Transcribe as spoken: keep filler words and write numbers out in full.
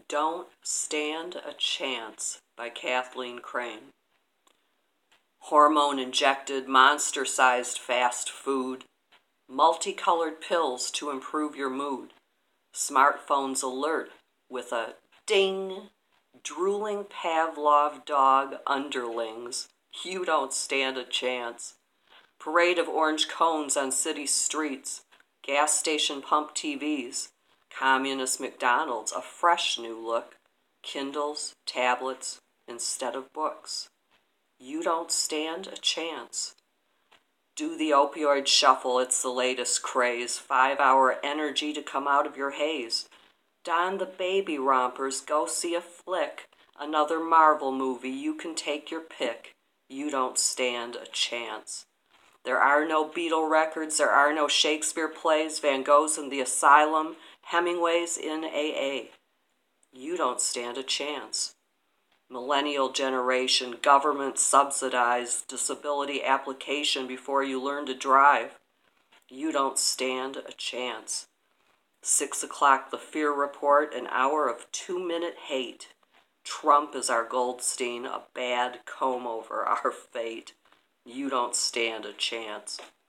Don't Stand a Chance by Kathleen Crane. Hormone-injected, monster-sized fast food, multicolored pills to improve your mood, smartphones alert with a ding, drooling Pavlov dog underlings. You don't stand a chance. Parade of orange cones on city streets, gas station pump T Vs, communist McDonald's, a fresh new look, Kindles, tablets instead of books. You don't stand a chance. Do the opioid shuffle, it's the latest craze. Five-hour energy to come out of your haze. Don the baby rompers, go see a flick. Another Marvel movie, you can take your pick. You don't stand a chance. There are no Beatle records, there are no Shakespeare plays, Van Goghs in the asylum, Hemingway's in A A. You don't stand a chance. Millennial generation, government subsidized disability application before you learn to drive. You don't stand a chance. Six o'clock, the Fear Report, an hour of two-minute hate. Trump is our Goldstein, a bad comb over our fate. You don't stand a chance.